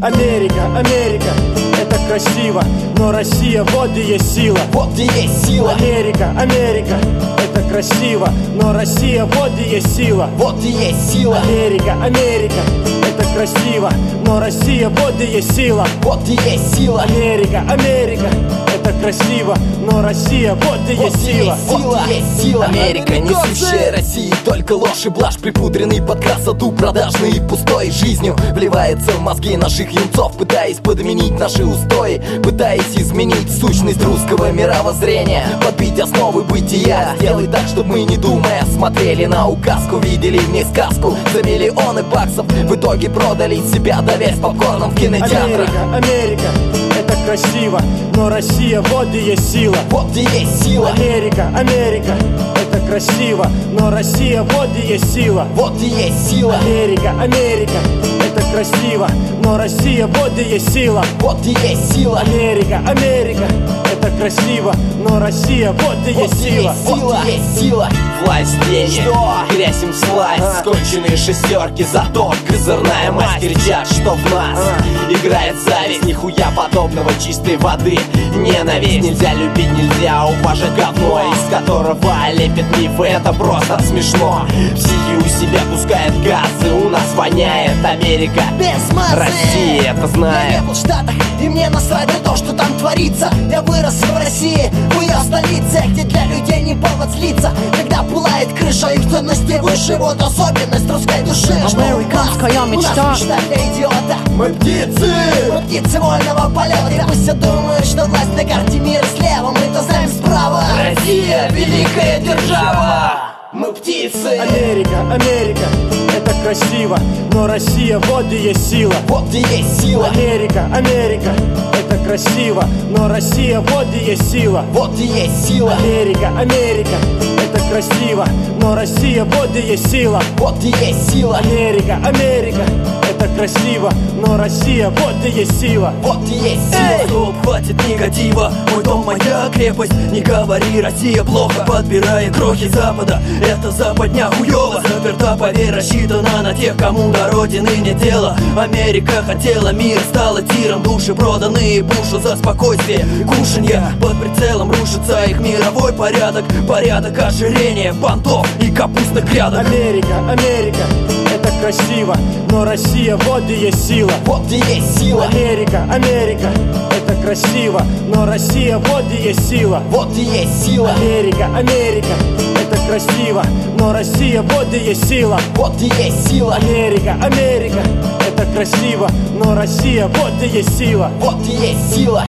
Америка, Америка, это красиво, но Россия, вот и есть сила. Вот и есть сила. Америка, Америка, это красиво, но Россия, вот и есть сила. Вот и есть сила. Америка, Америка, это красиво, но Россия, вот и есть сила. Вот и есть сила. Америка, Америка, это красиво, но Россия, вот и есть сила. Вот и есть сила. Америка, несущая России только ложь и блажь, припудренный под красоту, продажный и пустой жизнью вливается в мозги наших юнцов, пытаясь подменить наши устои, пытаясь изменить сущность русского мировоззрения, подбить основы бытия, сделать так, чтобы мы, не думая, смотрели на указку, видели в ней сказку за миллионы баксов, в итоге продали себя, давясь попкорном в кинотеатрах. Америка, Америка, это красиво, но Россия, вот и есть сила. Вот и есть сила. Америка, Америка, это красиво, но Россия, вот и есть сила. Вот и есть сила. Америка, Америка, это красиво, но Россия, вот и есть сила. Вот и есть сила. Америка, Америка, это красиво, но Россия, вот и есть сила. Вот и есть сила. Власть, денег, грязь им всласть, сконченные шестерки, зато козырная мать. Кричат, что в нас играет зависть, нихуя подобного, чистой воды ненависть. Нельзя любить, нельзя уважать говно, из которого лепят мифы, это просто смешно. Психи у себя пускает газы, у нас воняет Америка, без массы. Россия это знает. Я не был в Штатах, и мне насрать на то, что там творится. Я вырос в России, в ее столице, где для людей не повод злиться, когда пылает крыша, их ценности выше. Вот особенность русской души, что Американская мечта. у нас мечта для идиота. Мы птицы! Мы птицы вольного полета. И пусть все думают, что власть на карте мира слева, мы-то знаем справа. Россия, великая держава! Мы птицы! Америка, Америка, это красиво, но Россия, вот и есть сила. Вот и есть сила. Америка, Америка, это красиво, но Россия, вот и есть сила. Вот и есть сила. Америка, Америка, это красиво, но Россия, вот и есть сила. Вот и есть сила. Америка, Америка, это красиво, но Россия, вот и есть сила. Вот и есть сила. Стоп, хватит негатива, мой дом, моя крепость. Не говори, Россия плохо, подбирая крохи Запада. Это западня хуёво, заперта, поверь, рассчитана на тех, кому до родины нет дела. Америка хотела мир, стала тиром, души проданные Бушу за спокойствие. Кушанья под прицелом, рушится их мировой порядок. Порядок ожирения, понтов и капустных грядок. Америка, Америка, это красиво, но Россия, вот и есть сила. Вот и есть сила. Америка, Америка, это красиво, но Россия, вот и есть сила. Вот и есть сила. Америка, Америка, это красиво, но Россия, вот и есть сила. Вот и есть сила. Америка, Америка, это красиво, но Россия, вот и есть сила. Вот и есть сила.